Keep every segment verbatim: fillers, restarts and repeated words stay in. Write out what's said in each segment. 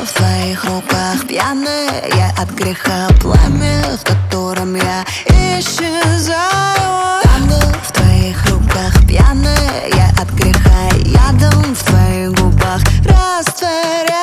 в твоих руках пьяная, я от греха пламя, в котором я исчезаю. Танго в твоих руках пьяная, я от греха ядом в твоих губах растворяюсь.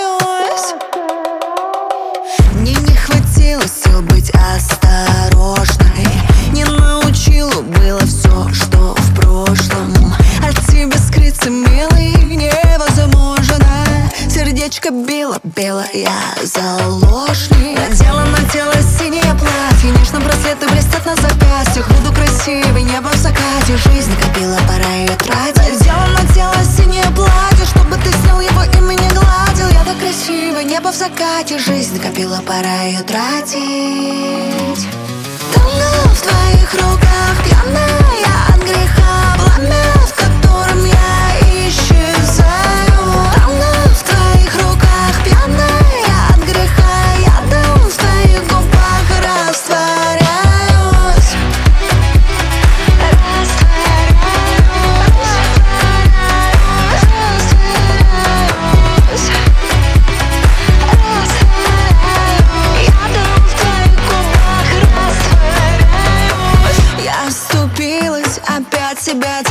Мне не хватило сил быть осторожной, не научила, было все, что в прошлом. От тебя скрыться, милый, невозможно. Сердечко било, бело, я заложник. Надела на тело синее платье, нежно браслеты блестят на запястьях. Буду красивой, небо в закате, жизнь накопила, пора ее тратить. Надела на тело синее платье, чтобы ты снял его и меня гладил. Я так красивая, небо в закате, жизнь накопила, пора ее тратить. Танго в твоих руках пьяная, от греха пламя, в котором я исчезаю. Танго в твоих руках пьяная, от греха ядом в твоих губах растворяюсь. Я оступилась, опять себя